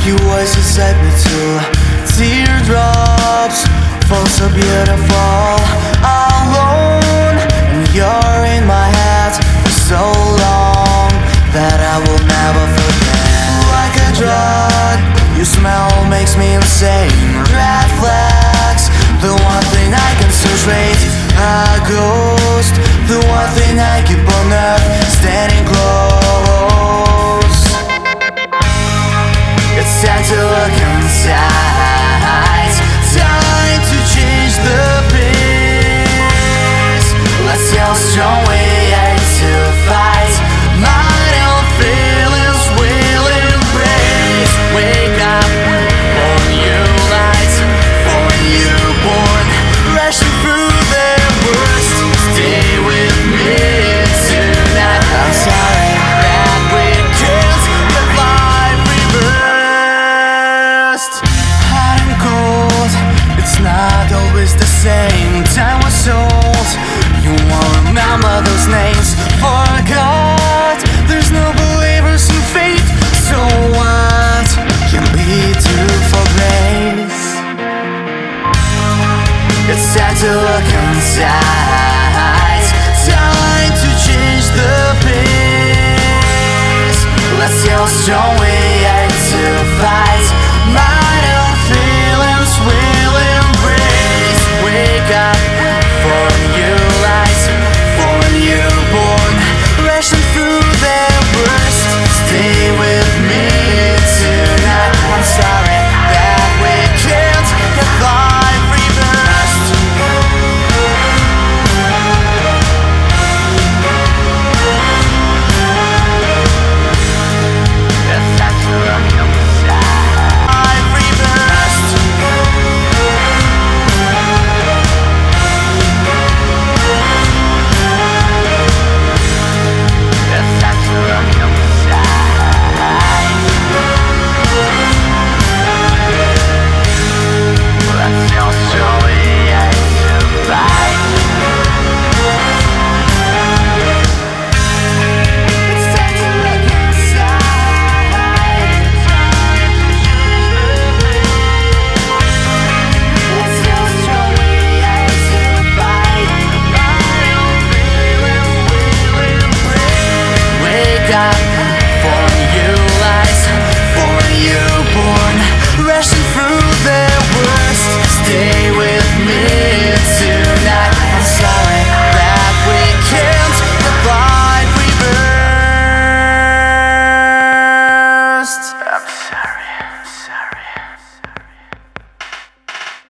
Your voices set me to teardrops, fall so beautiful, alone. And you're in my head for so long that I will never forget. Like a drug, your smell makes me insane. Red flags, the one thing I can search rate. A ghost, the one thing I keep on earth, standing close. It's time to look inside, time to change the pace. Let's see how strong we are to fight. Mind and feelings will embrace. Wake up for new light, for a newborn, rushing through the worst. Stay with me tonight. I'm sorry that we can't get life reversed. Hot and cold, it's not always the same. Time was old, you won't remember those names. Forgot, there's no believers in fate. So what can be true for grace? It's time to look inside, time to change the pace. Let's see how strong we are to fight. Mind and feelings will embrace. Wake up for a new light, for a newborn, rushing through the worst. Stay with me tonight. I'm sorry that we can't get life reversed. It's time to look inside. Life reversed. It's time to look inside. Let's see how strong we are to fight. It's time to look inside, time to change the pace. Let's see how strong we are to fight. My own feelings will embrace. Wake up